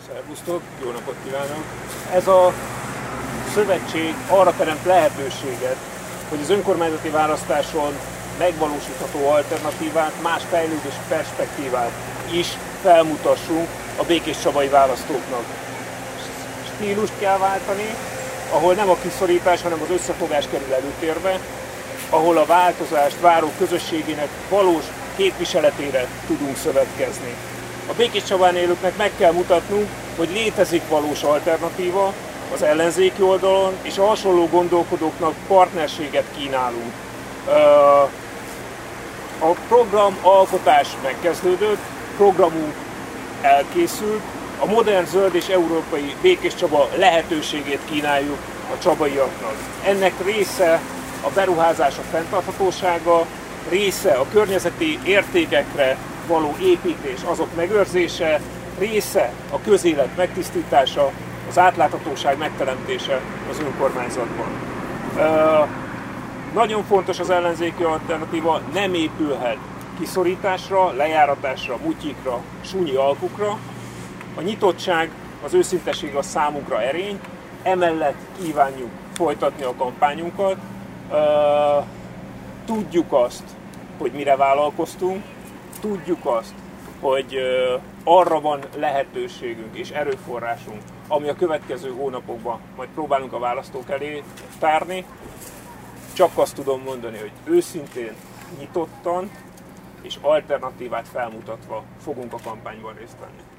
Szervusztok, jó napot kívánok! Ez a szövetség arra teremt lehetőséget, hogy az önkormányzati választáson megvalósítható alternatívát, más fejlődési perspektívát is felmutassunk a békéscsabai választóknak. Stílust kell váltani, ahol nem a kiszorítás, hanem az összefogás kerül előtérbe, ahol a változást váró közösségének valós képviseletére tudunk szövetkezni. A Békéscsabán élőknek meg kell mutatnunk, hogy létezik valós alternatíva az ellenzéki oldalon, és a hasonló gondolkodóknak partnerséget kínálunk. A programalkotás megkezdődött, programunk elkészült, a modern, zöld és európai Békéscsaba lehetőségét kínáljuk a csabaiaknak. Ennek része a beruházások fenntarthatósága, része a környezeti értékekre való építés, azok megőrzése, része a közélet megtisztítása, az átláthatóság megteremtése az önkormányzatban. Nagyon fontos az ellenzéki alternatíva, nem épülhet kiszorításra, lejáratásra, mutyikra, súnyi alkukra. A nyitottság, az őszintesség a számunkra erény, emellett kívánjuk folytatni a kampányunkat. Tudjuk azt, hogy mire vállalkoztunk, tudjuk azt, hogy arra van lehetőségünk és erőforrásunk, ami a következő hónapokban majd próbálunk a választók elé tárni. Csak azt tudom mondani, hogy őszintén, nyitottan és alternatívát felmutatva fogunk a kampányban részt venni.